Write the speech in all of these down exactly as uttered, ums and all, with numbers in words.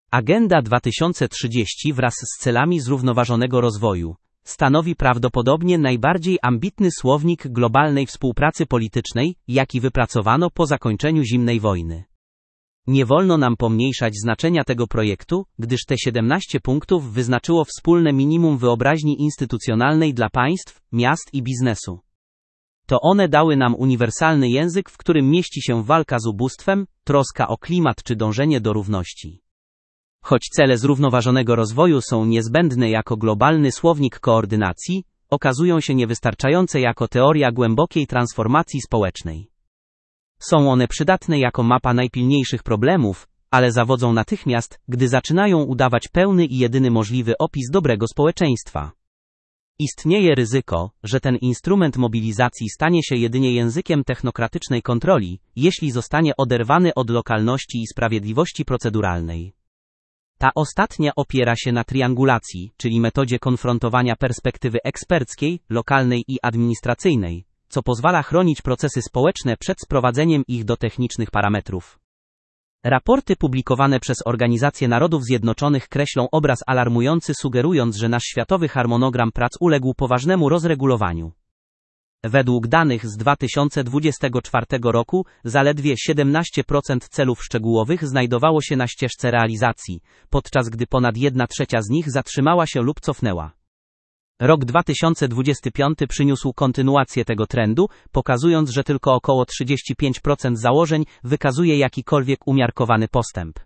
Agenda dwa tysiące trzydzieści wraz z celami zrównoważonego rozwoju stanowi prawdopodobnie najbardziej ambitny słownik globalnej współpracy politycznej, jaki wypracowano po zakończeniu zimnej wojny. Nie wolno nam pomniejszać znaczenia tego projektu, gdyż te siedemnaście punktów wyznaczyło wspólne minimum wyobraźni instytucjonalnej dla państw, miast i biznesu. To one dały nam uniwersalny język, w którym mieści się walka z ubóstwem, troska o klimat czy dążenie do równości. Choć cele zrównoważonego rozwoju są niezbędne jako globalny słownik koordynacji, okazują się niewystarczające jako teoria głębokiej transformacji społecznej. Są one przydatne jako mapa najpilniejszych problemów, ale zawodzą natychmiast, gdy zaczynają udawać pełny i jedyny możliwy opis dobrego społeczeństwa. Istnieje ryzyko, że ten instrument mobilizacji stanie się jedynie językiem technokratycznej kontroli, jeśli zostanie oderwany od lokalności i sprawiedliwości proceduralnej. Ta ostatnia opiera się na triangulacji, czyli metodzie konfrontowania perspektywy eksperckiej, lokalnej i administracyjnej, co pozwala chronić procesy społeczne przed sprowadzeniem ich do technicznych parametrów. Raporty publikowane przez Organizację Narodów Zjednoczonych kreślą obraz alarmujący, sugerując, że nasz światowy harmonogram prac uległ poważnemu rozregulowaniu. Według danych z dwa tysiące dwudziestego czwartego roku zaledwie siedemnaście procent celów szczegółowych znajdowało się na ścieżce realizacji, podczas gdy ponad jedna trzecia z nich zatrzymała się lub cofnęła. Rok dwa tysiące dwudziesty piąty przyniósł kontynuację tego trendu, pokazując, że tylko około trzydzieści pięć procent założeń wykazuje jakikolwiek umiarkowany postęp.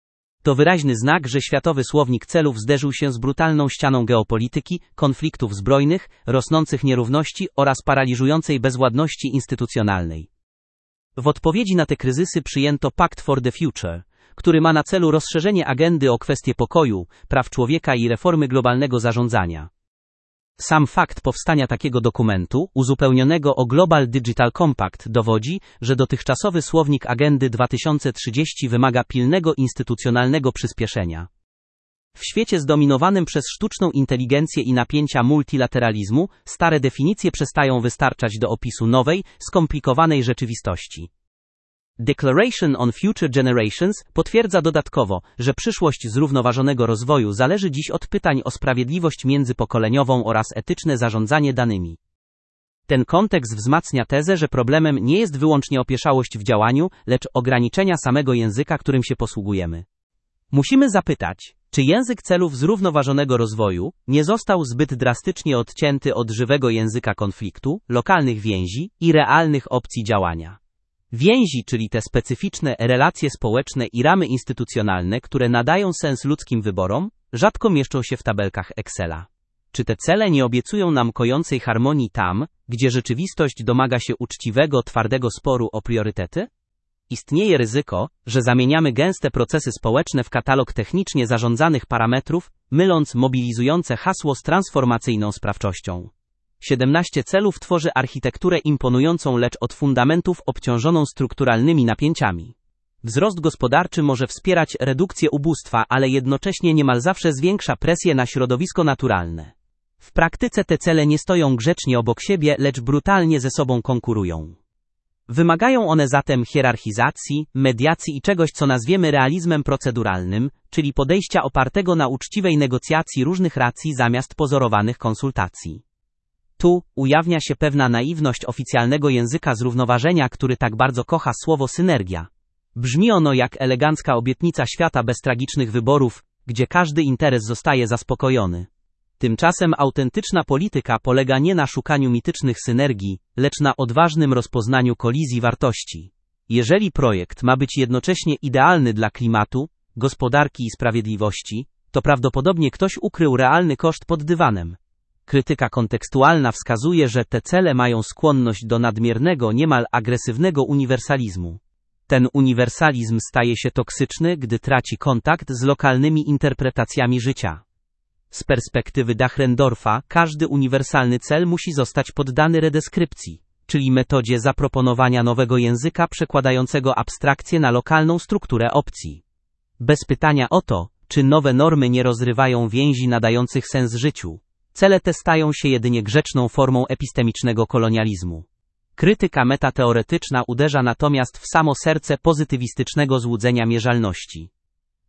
To wyraźny znak, że światowy słownik celów zderzył się z brutalną ścianą geopolityki, konfliktów zbrojnych, rosnących nierówności oraz paraliżującej bezwładności instytucjonalnej. W odpowiedzi na te kryzysy przyjęto Pact for the Future, który ma na celu rozszerzenie agendy o kwestie pokoju, praw człowieka i reformy globalnego zarządzania. Sam fakt powstania takiego dokumentu, uzupełnionego o Global Digital Compact, dowodzi, że dotychczasowy słownik Agendy dwa tysiące trzydzieści wymaga pilnego instytucjonalnego przyspieszenia. W świecie zdominowanym przez sztuczną inteligencję i napięcia multilateralizmu, stare definicje przestają wystarczać do opisu nowej, skomplikowanej rzeczywistości. Declaration on Future Generations potwierdza dodatkowo, że przyszłość zrównoważonego rozwoju zależy dziś od pytań o sprawiedliwość międzypokoleniową oraz etyczne zarządzanie danymi. Ten kontekst wzmacnia tezę, że problemem nie jest wyłącznie opieszałość w działaniu, lecz ograniczenia samego języka, którym się posługujemy. Musimy zapytać, czy język celów zrównoważonego rozwoju nie został zbyt drastycznie odcięty od żywego języka konfliktu, lokalnych więzi i realnych opcji działania. Więzi, czyli te specyficzne relacje społeczne i ramy instytucjonalne, które nadają sens ludzkim wyborom, rzadko mieszczą się w tabelkach Excela. Czy te cele nie obiecują nam kojącej harmonii tam, gdzie rzeczywistość domaga się uczciwego, twardego sporu o priorytety? Istnieje ryzyko, że zamieniamy gęste procesy społeczne w katalog technicznie zarządzanych parametrów, myląc mobilizujące hasło z transformacyjną sprawczością. siedemnaście celów tworzy architekturę imponującą, lecz od fundamentów obciążoną strukturalnymi napięciami. Wzrost gospodarczy może wspierać redukcję ubóstwa, ale jednocześnie niemal zawsze zwiększa presję na środowisko naturalne. W praktyce te cele nie stoją grzecznie obok siebie, lecz brutalnie ze sobą konkurują. Wymagają one zatem hierarchizacji, mediacji i czegoś, co nazwiemy realizmem proceduralnym, czyli podejścia opartego na uczciwej negocjacji różnych racji zamiast pozorowanych konsultacji. Tu ujawnia się pewna naiwność oficjalnego języka zrównoważenia, który tak bardzo kocha słowo synergia. Brzmi ono jak elegancka obietnica świata bez tragicznych wyborów, gdzie każdy interes zostaje zaspokojony. Tymczasem autentyczna polityka polega nie na szukaniu mitycznych synergii, lecz na odważnym rozpoznaniu kolizji wartości. Jeżeli projekt ma być jednocześnie idealny dla klimatu, gospodarki i sprawiedliwości, to prawdopodobnie ktoś ukrył realny koszt pod dywanem. Krytyka kontekstualna wskazuje, że te cele mają skłonność do nadmiernego, niemal agresywnego uniwersalizmu. Ten uniwersalizm staje się toksyczny, gdy traci kontakt z lokalnymi interpretacjami życia. Z perspektywy Dahrendorfa, każdy uniwersalny cel musi zostać poddany redeskrypcji, czyli metodzie zaproponowania nowego języka przekładającego abstrakcję na lokalną strukturę opcji. Bez pytania o to, czy nowe normy nie rozrywają więzi nadających sens życiu, cele te stają się jedynie grzeczną formą epistemicznego kolonializmu. Krytyka metateoretyczna uderza natomiast w samo serce pozytywistycznego złudzenia mierzalności.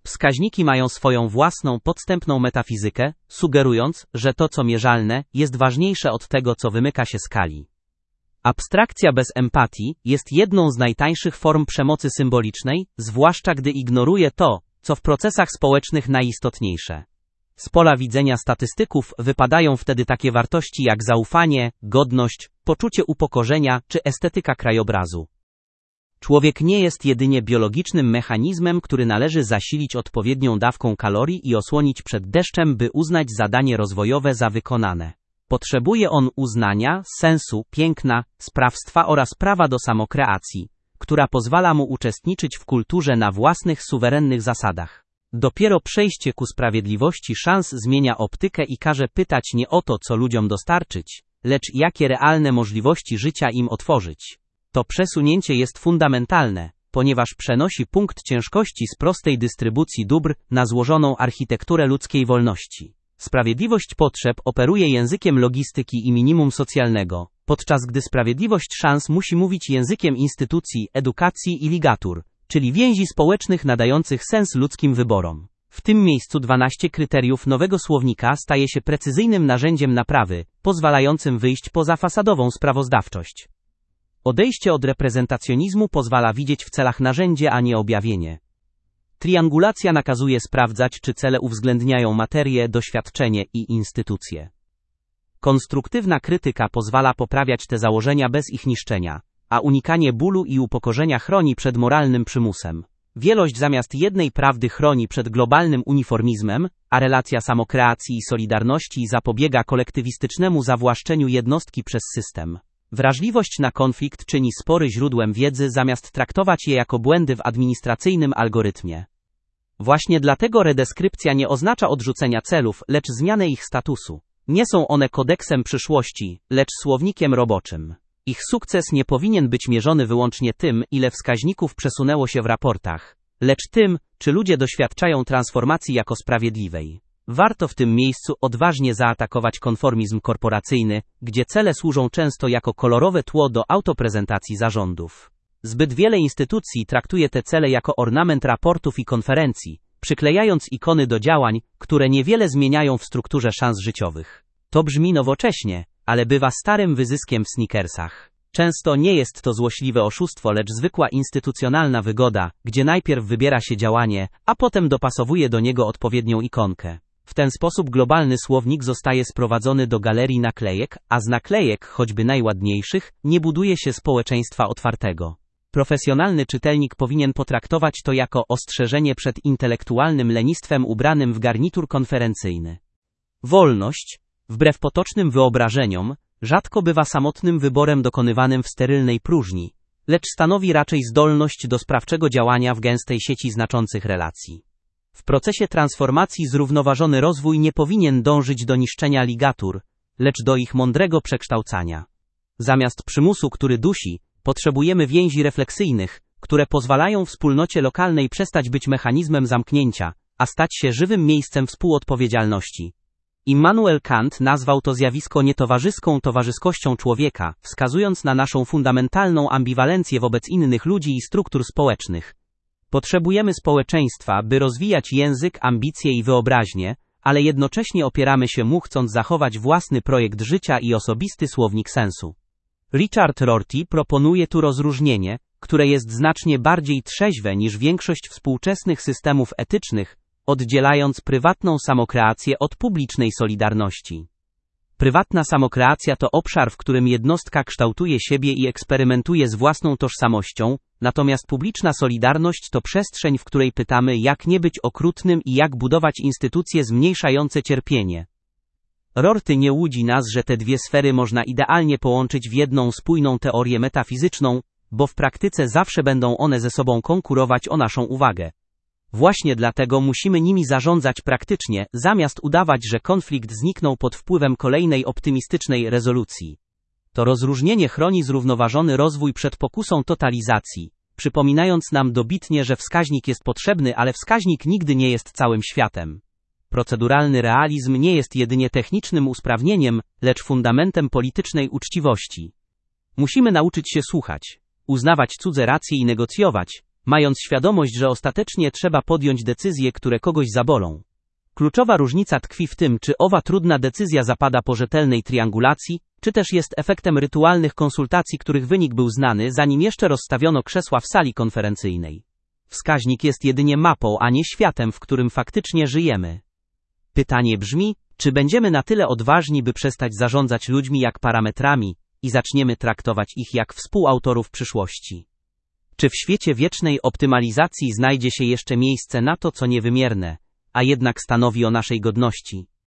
Wskaźniki mają swoją własną podstępną metafizykę, sugerując, że to co mierzalne, jest ważniejsze od tego co wymyka się skali. Abstrakcja bez empatii jest jedną z najtańszych form przemocy symbolicznej, zwłaszcza gdy ignoruje to, co w procesach społecznych najistotniejsze. Z pola widzenia statystyków wypadają wtedy takie wartości jak zaufanie, godność, poczucie upokorzenia czy estetyka krajobrazu. Człowiek nie jest jedynie biologicznym mechanizmem, który należy zasilić odpowiednią dawką kalorii i osłonić przed deszczem, by uznać zadanie rozwojowe za wykonane. Potrzebuje on uznania, sensu, piękna, sprawstwa oraz prawa do samokreacji, która pozwala mu uczestniczyć w kulturze na własnych suwerennych zasadach. Dopiero przejście ku sprawiedliwości szans zmienia optykę i każe pytać nie o to, co ludziom dostarczyć, lecz jakie realne możliwości życia im otworzyć. To przesunięcie jest fundamentalne, ponieważ przenosi punkt ciężkości z prostej dystrybucji dóbr na złożoną architekturę ludzkiej wolności. Sprawiedliwość potrzeb operuje językiem logistyki i minimum socjalnego, podczas gdy sprawiedliwość szans musi mówić językiem instytucji, edukacji i ligatur, czyli więzi społecznych nadających sens ludzkim wyborom. W tym miejscu dwanaście kryteriów nowego słownika staje się precyzyjnym narzędziem naprawy, pozwalającym wyjść poza fasadową sprawozdawczość. Odejście od reprezentacjonizmu pozwala widzieć w celach narzędzie, a nie objawienie. Triangulacja nakazuje sprawdzać, czy cele uwzględniają materię, doświadczenie i instytucje. Konstruktywna krytyka pozwala poprawiać te założenia bez ich niszczenia, a unikanie bólu i upokorzenia chroni przed moralnym przymusem. Wielość zamiast jednej prawdy chroni przed globalnym uniformizmem, a relacja samokreacji i solidarności zapobiega kolektywistycznemu zawłaszczeniu jednostki przez system. Wrażliwość na konflikt czyni spory źródłem wiedzy zamiast traktować je jako błędy w administracyjnym algorytmie. Właśnie dlatego redeskrypcja nie oznacza odrzucenia celów, lecz zmianę ich statusu. Nie są one kodeksem przyszłości, lecz słownikiem roboczym. Ich sukces nie powinien być mierzony wyłącznie tym, ile wskaźników przesunęło się w raportach, lecz tym, czy ludzie doświadczają transformacji jako sprawiedliwej. Warto w tym miejscu odważnie zaatakować konformizm korporacyjny, gdzie cele służą często jako kolorowe tło do autoprezentacji zarządów. Zbyt wiele instytucji traktuje te cele jako ornament raportów i konferencji, przyklejając ikony do działań, które niewiele zmieniają w strukturze szans życiowych. To brzmi nowocześnie, ale bywa starym wyzyskiem w sneakersach. Często nie jest to złośliwe oszustwo, lecz zwykła instytucjonalna wygoda, gdzie najpierw wybiera się działanie, a potem dopasowuje do niego odpowiednią ikonkę. W ten sposób globalny słownik zostaje sprowadzony do galerii naklejek, a z naklejek, choćby najładniejszych, nie buduje się społeczeństwa otwartego. Profesjonalny czytelnik powinien potraktować to jako ostrzeżenie przed intelektualnym lenistwem ubranym w garnitur konferencyjny. Wolność, wbrew potocznym wyobrażeniom, rzadko bywa samotnym wyborem dokonywanym w sterylnej próżni, lecz stanowi raczej zdolność do sprawczego działania w gęstej sieci znaczących relacji. W procesie transformacji zrównoważony rozwój nie powinien dążyć do niszczenia ligatur, lecz do ich mądrego przekształcania. Zamiast przymusu, który dusi, potrzebujemy więzi refleksyjnych, które pozwalają wspólnocie lokalnej przestać być mechanizmem zamknięcia, a stać się żywym miejscem współodpowiedzialności. Immanuel Kant nazwał to zjawisko nietowarzyską towarzyskością człowieka, wskazując na naszą fundamentalną ambiwalencję wobec innych ludzi i struktur społecznych. Potrzebujemy społeczeństwa, by rozwijać język, ambicje i wyobraźnię, ale jednocześnie opieramy się mu, chcąc zachować własny projekt życia i osobisty słownik sensu. Richard Rorty proponuje tu rozróżnienie, które jest znacznie bardziej trzeźwe niż większość współczesnych systemów etycznych, oddzielając prywatną samokreację od publicznej solidarności. Prywatna samokreacja to obszar, w którym jednostka kształtuje siebie i eksperymentuje z własną tożsamością, natomiast publiczna solidarność to przestrzeń, w której pytamy, jak nie być okrutnym i jak budować instytucje zmniejszające cierpienie. Rorty nie łudzi nas, że te dwie sfery można idealnie połączyć w jedną spójną teorię metafizyczną, bo w praktyce zawsze będą one ze sobą konkurować o naszą uwagę. Właśnie dlatego musimy nimi zarządzać praktycznie, zamiast udawać, że konflikt zniknął pod wpływem kolejnej optymistycznej rezolucji. To rozróżnienie chroni zrównoważony rozwój przed pokusą totalizacji, przypominając nam dobitnie, że wskaźnik jest potrzebny, ale wskaźnik nigdy nie jest całym światem. Proceduralny realizm nie jest jedynie technicznym usprawnieniem, lecz fundamentem politycznej uczciwości. Musimy nauczyć się słuchać, uznawać cudze racje i negocjować, mając świadomość, że ostatecznie trzeba podjąć decyzje, które kogoś zabolą. Kluczowa różnica tkwi w tym, czy owa trudna decyzja zapada po rzetelnej triangulacji, czy też jest efektem rytualnych konsultacji, których wynik był znany, zanim jeszcze rozstawiono krzesła w sali konferencyjnej. Wskaźnik jest jedynie mapą, a nie światem, w którym faktycznie żyjemy. Pytanie brzmi, czy będziemy na tyle odważni, by przestać zarządzać ludźmi jak parametrami i zaczniemy traktować ich jak współautorów przyszłości? Czy w świecie wiecznej optymalizacji znajdzie się jeszcze miejsce na to, co niewymierne, a jednak stanowi o naszej godności?